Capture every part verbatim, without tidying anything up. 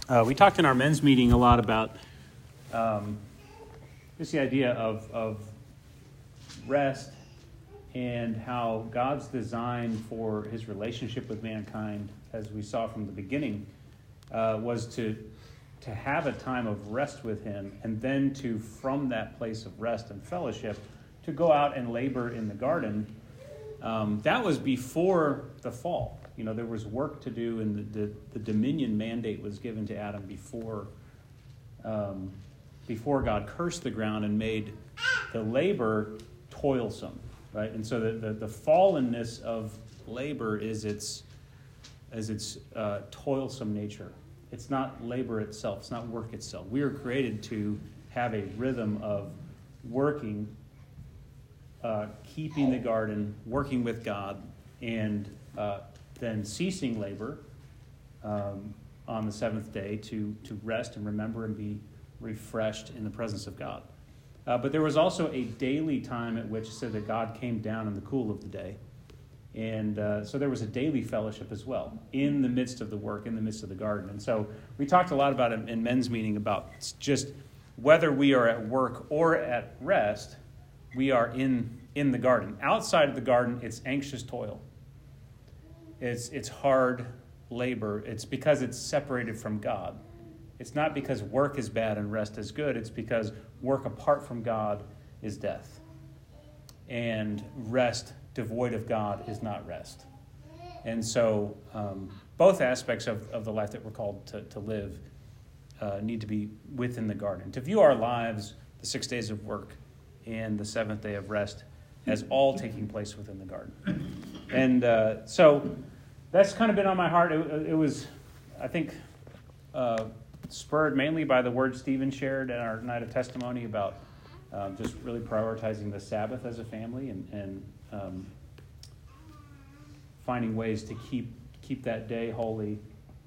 Uh, we talked in our men's meeting a lot about um, just the idea of, of rest and how God's design for his relationship with mankind, as we saw from the beginning, uh, was to to have a time of rest with him, and then to, from that place of rest and fellowship, to go out and labor in the garden. Um, that was before the fall. You know, there was work to do, and the, the, the dominion mandate was given to Adam before um, before God cursed the ground and made the labor toilsome, right? And so the, the, the fallenness of labor is its, is its uh, toilsome nature. It's not labor itself. It's not work itself. We are created to have a rhythm of working, uh, keeping the garden, working with God, and uh, then ceasing labor um, on the seventh day to, to rest and remember and be refreshed in the presence of God. Uh, but there was also a daily time at which it said that God came down in the cool of the day. And uh, so there was a daily fellowship as well in the midst of the work, in the midst of the garden. And so we talked a lot about it in men's meeting about just whether we are at work or at rest, we are in, in the garden. Outside of the garden, it's anxious toil. It's, it's hard labor. It's because it's separated from God. It's not because work is bad and rest is good. It's because work apart from God is death. And rest devoid of God is not rest. And so um, both aspects of, of the life that we're called to, to live uh, need to be within the garden. To view our lives, the six days of work and the seventh day of rest, as all taking place within the garden. And uh, so that's kind of been on my heart. It, it was, I think, uh, spurred mainly by the word Stephen shared in our night of testimony about um, just really prioritizing the Sabbath as a family and, and um, finding ways to keep keep that day holy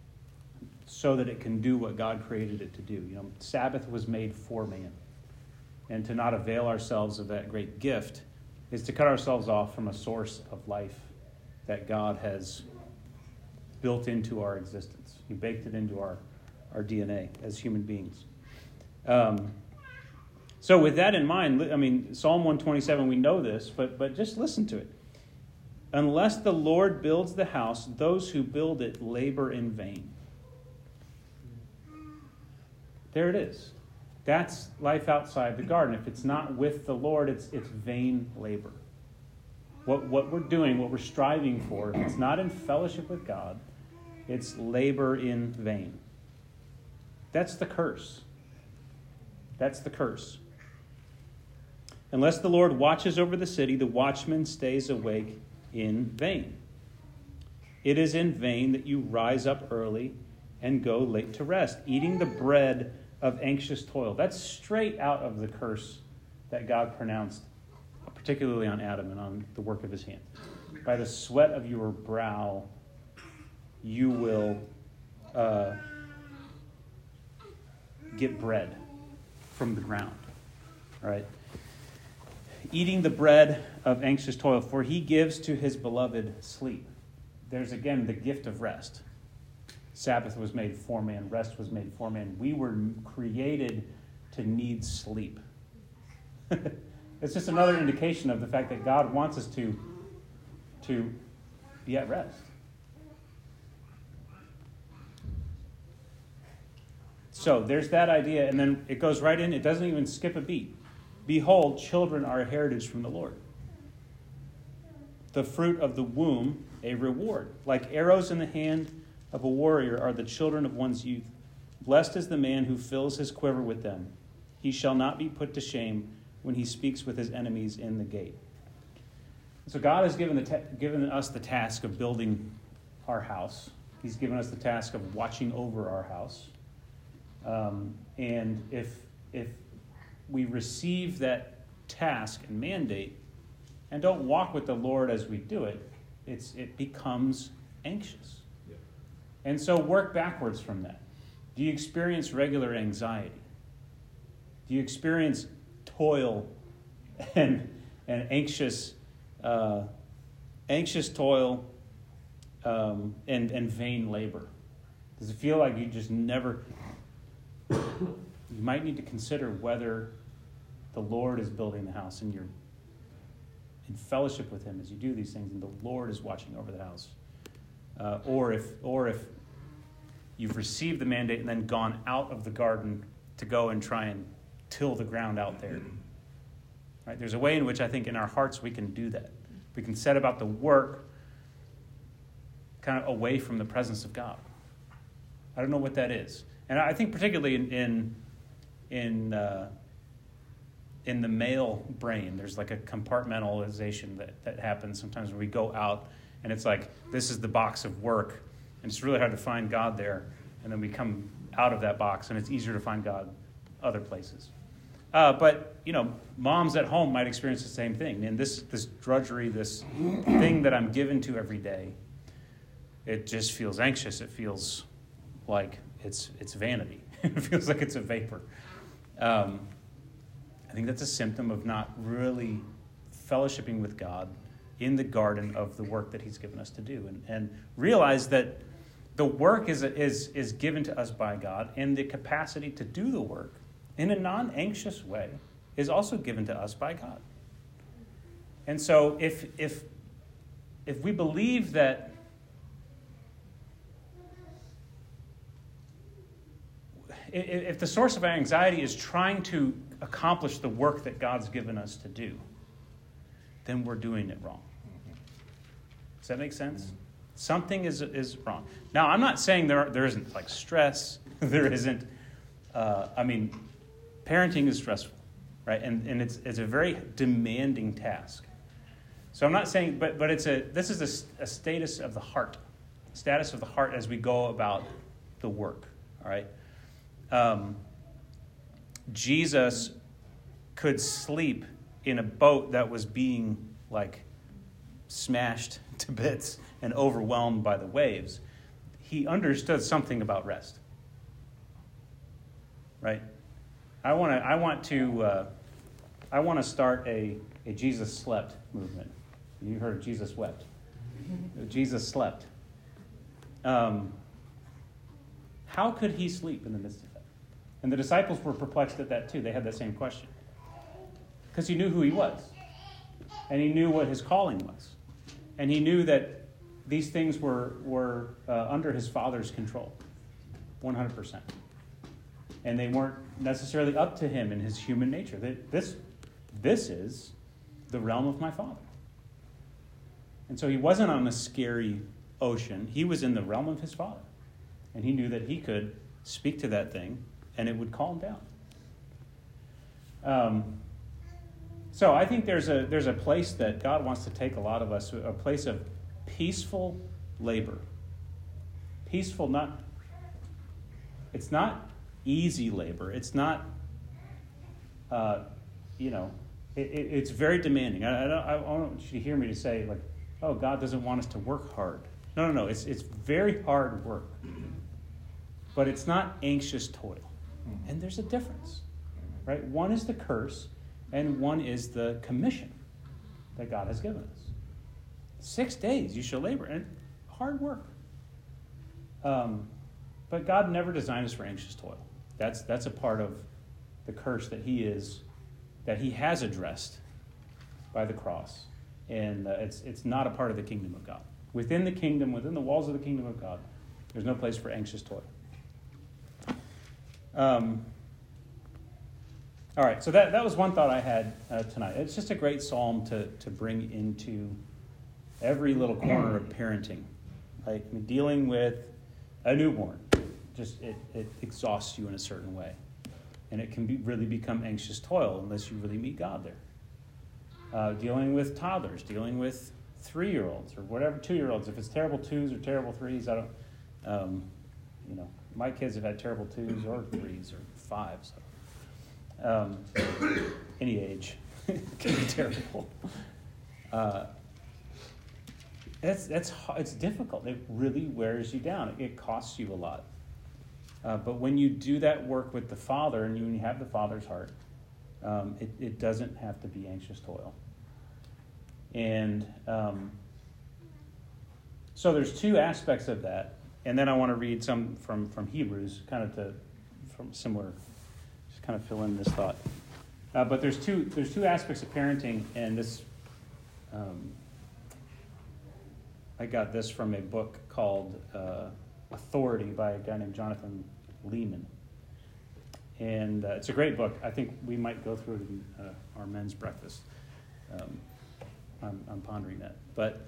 so that it can do what God created it to do. You know, Sabbath was made for man. And to not avail ourselves of that great gift is to cut ourselves off from a source of life that God has built into our existence. He baked it into our, our D N A as human beings. Um, so with that in mind, I mean, Psalm one twenty-seven, we know this, but but just listen to it. Unless the Lord builds the house, those who build it labor in vain. There it is. That's life outside the garden. If it's not with the Lord, it's it's vain labor. What what we're doing, what we're striving for, if it's not in fellowship with God, it's labor in vain. That's the curse. That's the curse. Unless the Lord watches over the city, the watchman stays awake in vain. It is in vain that you rise up early and go late to rest, eating the bread of anxious toil. That's straight out of the curse that God pronounced, particularly on Adam and on the work of his hand. By the sweat of your brow, you will uh, get bread from the ground. All right? Eating the bread of anxious toil, for he gives to his beloved sleep. There's again the gift of rest. Sabbath was made for man. Rest was made for man. We were created to need sleep. It's just another indication of the fact that God wants us to, to be at rest. So there's that idea, and then it goes right in. It doesn't even skip a beat. Behold, children are a heritage from the Lord. The fruit of the womb, a reward. Like arrows in the hand of a warrior are the children of one's youth. Blessed is the man who fills his quiver with them. He shall not be put to shame when he speaks with his enemies in the gate. So God has given, the ta- given us the task of building our house. He's given us the task of watching over our house. Um, and if if we receive that task and mandate and don't walk with the Lord as we do it, it's it becomes anxious. Yeah. And so work backwards from that. Do you experience regular anxiety? Do you experience toil and and anxious uh, anxious toil um, and and vain labor? Does it feel like you just never... You might need to consider whether the Lord is building the house and you're in fellowship with him as you do these things, and the Lord is watching over the house. Uh, or if or if you've received the mandate and then gone out of the garden to go and try and till the ground out there. Right? There's a way in which I think in our hearts we can do that. We can set about the work kind of away from the presence of God. I don't know what that is. And I think particularly in in in, uh, in the male brain, there's like a compartmentalization that, that happens sometimes when we go out, and it's like, this is the box of work, and it's really hard to find God there, and then we come out of that box, and it's easier to find God other places. Uh, but, you know, moms at home might experience the same thing. And this, this drudgery, this thing that I'm given to every day, it just feels anxious. It feels like it's it's vanity. It feels like it's a vapor. Um, I think that's a symptom of not really fellowshipping with God in the garden of the work that he's given us to do. And, and realize that the work is, is, is given to us by God, and the capacity to do the work in a non-anxious way is also given to us by God. And so if if if we believe that if the source of our anxiety is trying to accomplish the work that God's given us to do, then we're doing it wrong. Does that make sense? Mm-hmm. Something is is wrong. Now, I'm not saying there are, there isn't like stress. There isn't. Uh, I mean, parenting is stressful, right? And and it's it's a very demanding task. So I'm not saying, but but it's a this is a, a status of the heart, status of the heart as we go about the work. All right. Um, Jesus could sleep in a boat that was being like smashed to bits and overwhelmed by the waves. He understood something about rest, right? I want to. I want to. Uh, I want to start a, a Jesus slept movement. You heard of Jesus wept. Jesus slept. Um, how could he sleep in the midst of that? And the disciples were perplexed at that too. They had that same question. Because he knew who he was. And he knew what his calling was. And he knew that these things were, were uh, under his Father's control. one hundred percent. And they weren't necessarily up to him in his human nature. This, this is the realm of my Father. And so he wasn't on a scary ocean. He was in the realm of his Father. And he knew that he could speak to that thing and it would calm down. Um, so I think there's a there's a place that God wants to take a lot of us, a place of peaceful labor. Peaceful, not, it's not easy labor. It's not, uh, you know, it, it, it's very demanding. I, I, don't, I don't want you to hear me to say, like, oh, God doesn't want us to work hard. No, no, no. It's, it's very hard work. But it's not anxious toil. And there's a difference, right? One is the curse, and one is the commission that God has given us. Six days you shall labor, and hard work. Um, but God never designed us for anxious toil. That's that's a part of the curse that He is, that He has addressed by the cross, and uh, it's it's not a part of the kingdom of God. Within the kingdom, within the walls of the kingdom of God, there's no place for anxious toil. Um, all right, so that, that was one thought I had uh, tonight. It's just a great psalm to, to bring into every little corner of parenting. Right? I mean, dealing with a newborn, just it, it exhausts you in a certain way. And it can be, really become anxious toil unless you really meet God there. Uh, dealing with toddlers, dealing with three-year-olds or whatever, two-year-olds. If it's terrible twos or terrible threes, I don't, um, you know, my kids have had terrible twos or threes or fives. So. Um, any age can be terrible. Uh, that's that's it's difficult. It really wears you down. It, it costs you a lot. Uh, but when you do that work with the Father, and you, when you have the Father's heart, um, it, it doesn't have to be anxious toil. And um, so there's two aspects of that. and then I want to read some from, from Hebrews, kind of to from similar, just kind of fill in this thought. Uh, but there's two there's two aspects of parenting, and this um, I got this from a book called uh, Authority by a guy named Jonathan Lehman. And uh, it's a great book. I think we might go through it in uh, our men's breakfast. Um, I'm, I'm pondering that. But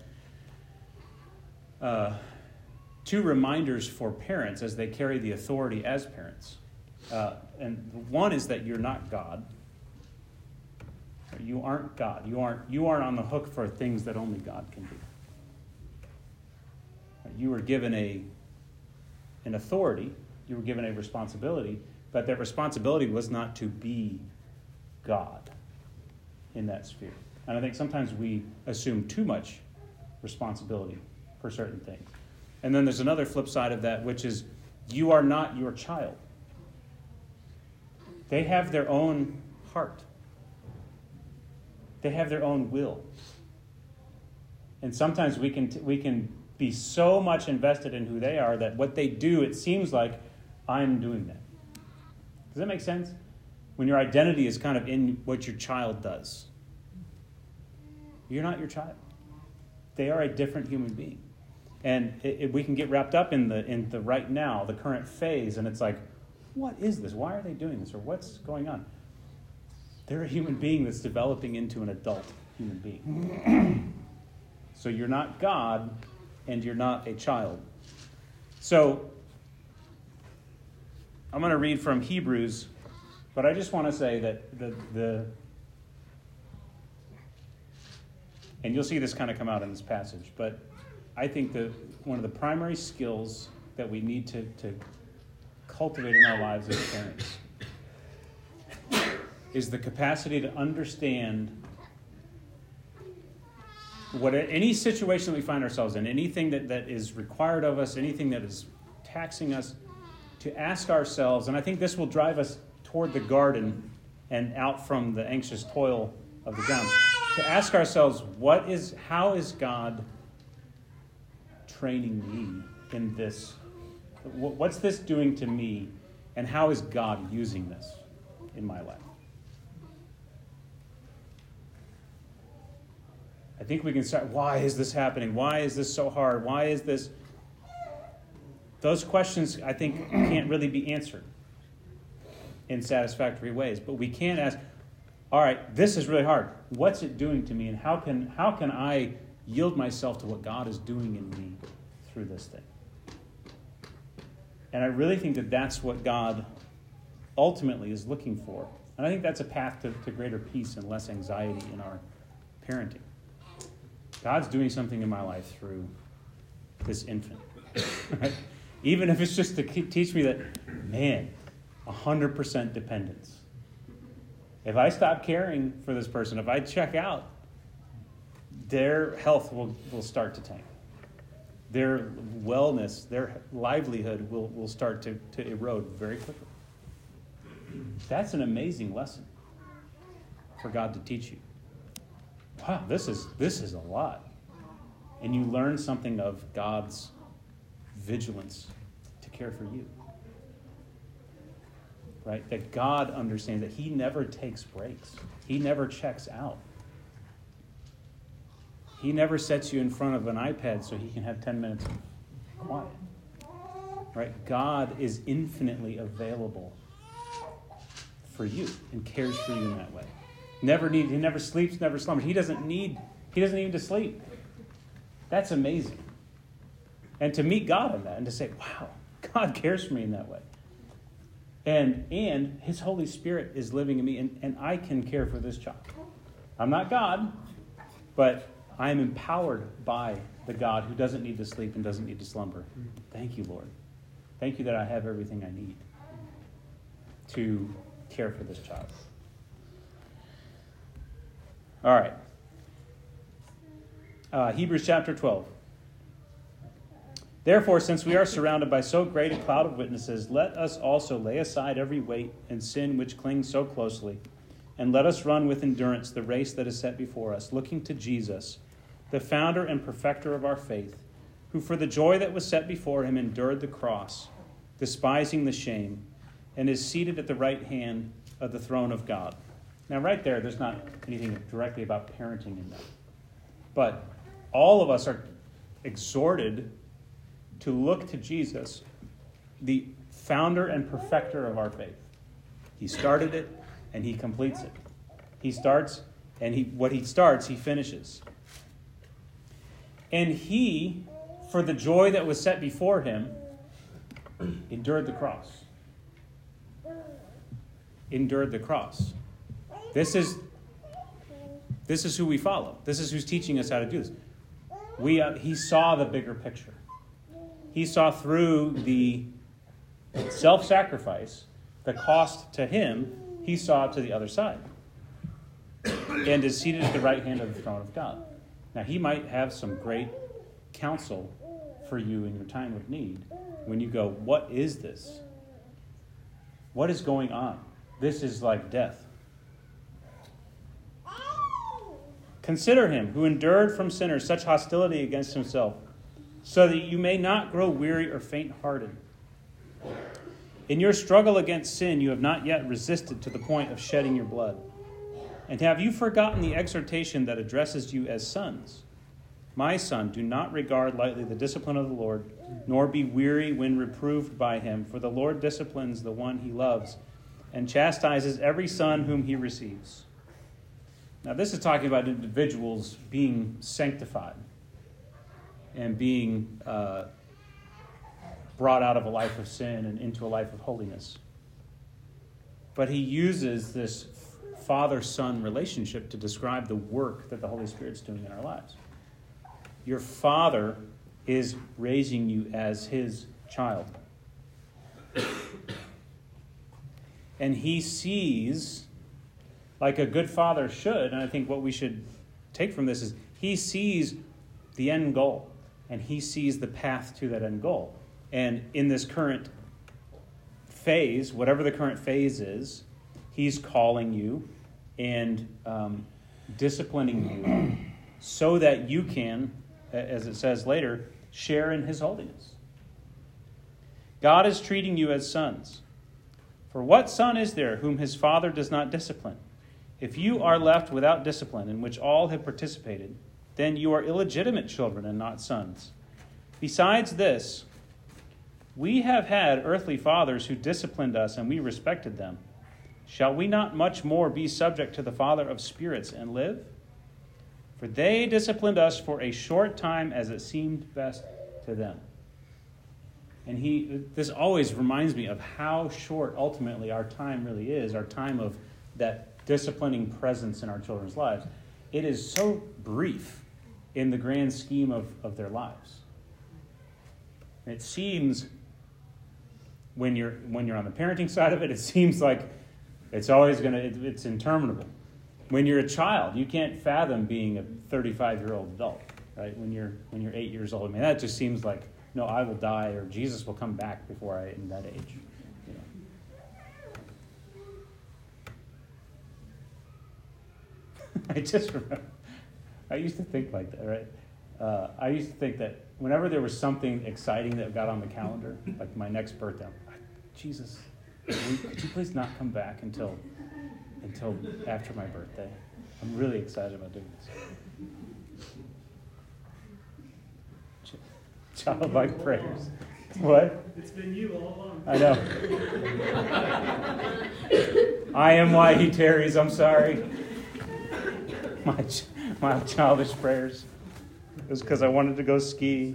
uh, two reminders for parents as they carry the authority as parents. Uh, and one is that you're not God. You aren't God. You aren't, you aren't on the hook for things that only God can do. You were given a an authority. You were given a responsibility. But that responsibility was not to be God in that sphere. And I think sometimes we assume too much responsibility for certain things. And then there's another flip side of that, which is you are not your child. They have their own heart. They have their own will. And sometimes we can we can be so much invested in who they are that what they do, it seems like I'm doing that. Does that make sense? When your identity is kind of in what your child does. You're not your child. They are a different human being. And it, it, we can get wrapped up in the in the right now, the current phase, and it's like, what is this? Why are they doing this? Or what's going on? They're a human being that's developing into an adult human being. So you're not God, and you're not a child. So I'm going to read from Hebrews, but I just want to say that the, the and you'll see this kind of come out in this passage, but I think that one of the primary skills that we need to, to cultivate in our lives as parents is the capacity to understand what any situation that we find ourselves in, anything that, that is required of us, anything that is taxing us, to ask ourselves, and I think this will drive us toward the garden and out from the anxious toil of the ground, to ask ourselves, what is, how is God training me in this? What's this doing to me, and how is God using this in my life? I think we can start, why is this happening? Why is this so hard? Why is this? Those questions, I think, can't really be answered in satisfactory ways. But we can ask, all right, this is really hard. What's it doing to me? And how can how can I yield myself to what God is doing in me through this thing? And I really think that that's what God ultimately is looking for. And I think that's a path to, to greater peace and less anxiety in our parenting. God's doing something in my life through this infant. Right? Even if it's just to teach me that, man, one hundred percent dependence. If I stop caring for this person, if I check out, their health will, will start to tank. Their wellness, their livelihood will, will start to, to erode very quickly. That's an amazing lesson for God to teach you. Wow, this is this is a lot. And you learn something of God's vigilance to care for you. Right? That God understands that he never takes breaks. He never checks out. He never sets you in front of an iPad so he can have ten minutes of quiet. Right? God is infinitely available for you and cares for you in that way. Never need, he never sleeps, never slumbers. He doesn't need, he doesn't need to sleep. That's amazing. And to meet God in that and to say, wow, God cares for me in that way. And and his Holy Spirit is living in me, and, and I can care for this child. I'm not God, but I am empowered by the God who doesn't need to sleep and doesn't need to slumber. Thank you, Lord. Thank you that I have everything I need to care for this child. All right. Uh, Hebrews chapter twelve. Therefore, since we are surrounded by so great a cloud of witnesses, let us also lay aside every weight and sin which clings so closely, and let us run with endurance the race that is set before us, looking to Jesus, the founder and perfecter of our faith, who for the joy that was set before him endured the cross, despising the shame, and is seated at the right hand of the throne of God. Now, right there, there's not anything directly about parenting in that. But all of us are exhorted to look to Jesus, the founder and perfecter of our faith. He started it, and he completes it. He starts, and he what he starts, he finishes. And he, for the joy that was set before him, endured the cross. Endured the cross. This is, this is who we follow. This is who's teaching us how to do this. We, uh, he saw the bigger picture. He saw through the self-sacrifice, the cost to him, he saw to the other side. And is seated at the right hand of the throne of God. Now, he might have some great counsel for you in your time of need when you go, what is this? What is going on? This is like death. Consider him who endured from sinners such hostility against himself, so that you may not grow weary or faint-hearted. In your struggle against sin, you have not yet resisted to the point of shedding your blood. And have you forgotten the exhortation that addresses you as sons? My son, do not regard lightly the discipline of the Lord, nor be weary when reproved by him, for the Lord disciplines the one he loves, and chastises every son whom he receives. Now, this is talking about individuals being sanctified and being uh, brought out of a life of sin and into a life of holiness. But he uses this father-son relationship to describe the work that the Holy Spirit's doing in our lives. Your father is raising you as his child. And he sees, like a good father should, and I think what we should take from this is he sees the end goal, and he sees the path to that end goal. And in this current phase, whatever the current phase is, he's calling you and um, disciplining you so that you can, as it says later, share in his holiness. God is treating you as sons. For what son is there whom his father does not discipline? If you are left without discipline, in which all have participated, then you are illegitimate children and not sons. Besides this, we have had earthly fathers who disciplined us, and we respected them. Shall we not much more be subject to the Father of spirits and live? For they disciplined us for a short time as it seemed best to them. And he, this always reminds me of how short ultimately our time really is, our time of that disciplining presence in our children's lives. It is so brief in the grand scheme of, of their lives. It seems, when you're when you're on the parenting side of it, it seems like it's always going to, it, it's interminable. When you're a child, you can't fathom being a thirty-five-year-old adult, right? When you're when you're eight years old, I mean, that just seems like, no, I will die, or Jesus will come back before I am that age. You know. I just remember, I used to think like that, right? Uh, I used to think that whenever there was something exciting that got on the calendar, like my next birthday, I'm like, Jesus, could you please not come back until until after my birthday? I'm really excited about doing this. Childlike prayers. What? It's been you all along. I know. I am why he tarries. I'm sorry. My my childish prayers. It was because I wanted to go ski.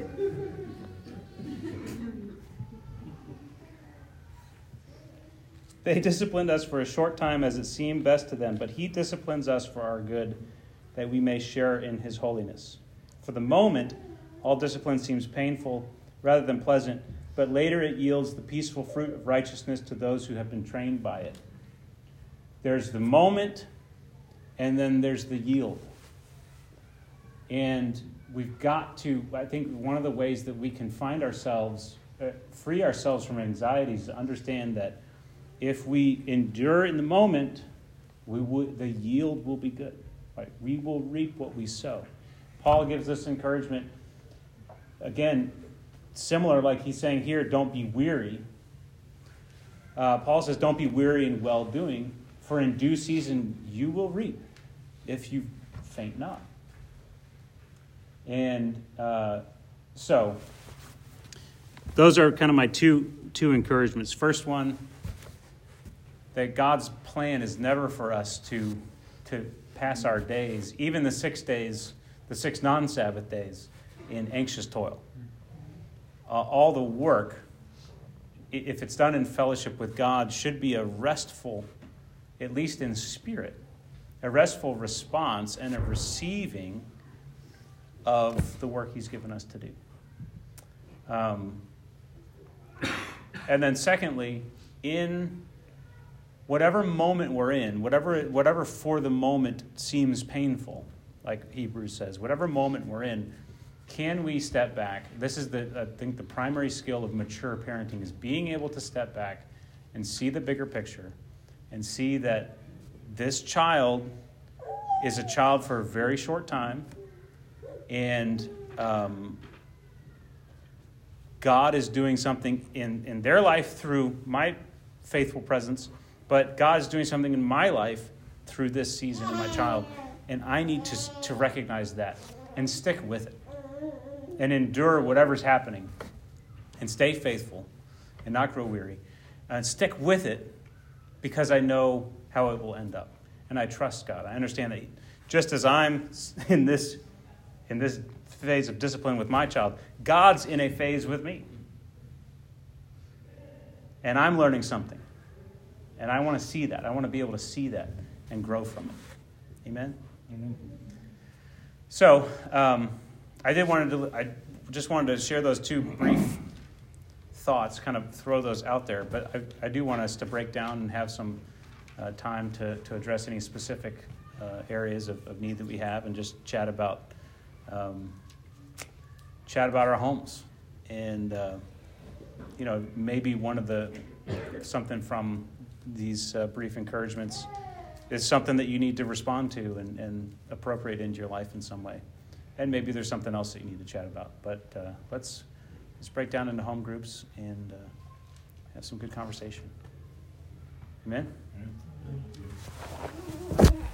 They disciplined us for a short time as it seemed best to them, but he disciplines us for our good, that we may share in his holiness. For the moment, all discipline seems painful rather than pleasant, but later it yields the peaceful fruit of righteousness to those who have been trained by it. There's the moment, and then there's the yield. And we've got to, I think one of the ways that we can find ourselves, uh, free ourselves from anxieties, is to understand that if we endure in the moment, we will, the yield will be good. Right? We will reap what we sow. Paul gives us encouragement again, similar, like he's saying here, don't be weary. Uh, Paul says, don't be weary in well-doing, for in due season you will reap if you faint not. And uh, so, those are kind of my two two encouragements. First one, that God's plan is never for us to to pass our days, even the six days, the six non-Sabbath days, in anxious toil. Uh, all the work, if it's done in fellowship with God, should be a restful, at least in spirit, a restful response and a receiving of the work he's given us to do. Um, and then secondly, in whatever moment we're in, whatever whatever for the moment seems painful, like Hebrews says, whatever moment we're in, can we step back? This is, the I think, the primary skill of mature parenting is being able to step back and see the bigger picture and see that this child is a child for a very short time, and um, God is doing something in, in their life through my faithful presence, but God is doing something in my life through this season of my child, and I need to, to recognize that and stick with it and endure whatever's happening and stay faithful and not grow weary and stick with it because I know how it will end up. And I trust God. I understand that just as I'm in this in this phase of discipline with my child, God's in a phase with me. And I'm learning something. And I want to see that. I want to be able to see that and grow from it. Amen? Amen. So, um, I did wanted to. I just wanted to share those two brief thoughts, kind of throw those out there. But I, I do want us to break down and have some uh, time to, to address any specific uh, areas of, of need that we have, and just chat about um, chat about our homes, and uh, you know, maybe one of the something from these uh, brief encouragements is something that you need to respond to and, and appropriate into your life in some way. And maybe there's something else that you need to chat about. But uh, let's let's break down into home groups and uh, have some good conversation. Amen? Amen.